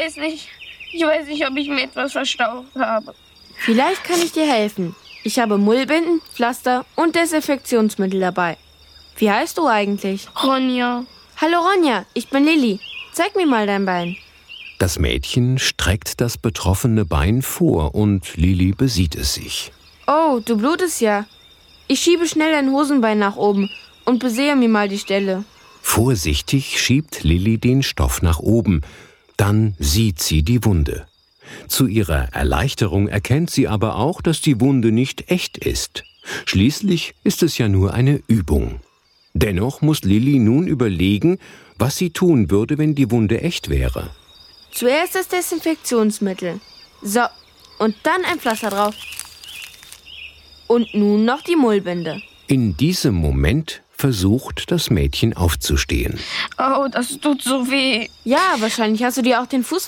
weiß nicht. Ich weiß nicht, ob ich mir etwas verstaucht habe. Vielleicht kann ich dir helfen. Ich habe Mullbinden, Pflaster und Desinfektionsmittel dabei. Wie heißt du eigentlich? Ronja. Hallo Ronja, ich bin Lilli. Zeig mir mal dein Bein. Das Mädchen streckt das betroffene Bein vor und Lilli besieht es sich. Oh, du blutest ja. Ich schiebe schnell dein Hosenbein nach oben und besehe mir mal die Stelle. Vorsichtig schiebt Lilli den Stoff nach oben. Dann sieht sie die Wunde. Zu ihrer Erleichterung erkennt sie aber auch, dass die Wunde nicht echt ist. Schließlich ist es ja nur eine Übung. Dennoch muss Lilli nun überlegen, was sie tun würde, wenn die Wunde echt wäre. Zuerst das Desinfektionsmittel. So, und dann ein Pflaster drauf. Und nun noch die Mullbinde. In diesem Moment versucht das Mädchen aufzustehen. Oh, das tut so weh. Ja, wahrscheinlich hast du dir auch den Fuß